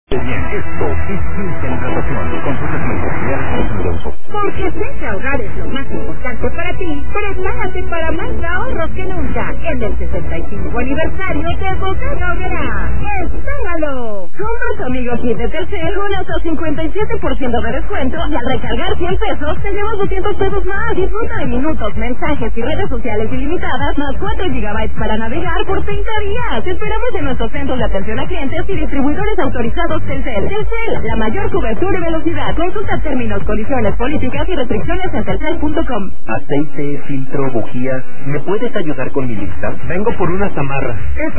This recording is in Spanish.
Bien, esto es Ciencia en Hidratación. Consulta con el auxiliar consumidor. Porque sé que ahorrar es lo más importante para ti, prepárate para más ahorros que nunca. En el 65 aniversario de Bodega Aurrera. ¡Espéralo! Compra tu amigo kit de Telcel con hasta 57% de descuento y al recargar 100 pesos te llevas 200 pesos más. Disfruta de minutos, mensajes y redes sociales ilimitadas más 4 GB para navegar por 30 días. Te esperamos en nuestros centros de atención a clientes y distribuidores autorizados Telcel. Telcel, la mayor cobertura y velocidad. Consulta términos, condiciones, políticas y restricciones en telcel.com. Aceite, filtro, bujías. ¿Me puedes ayudar con mi lista? Vengo por una zamarra.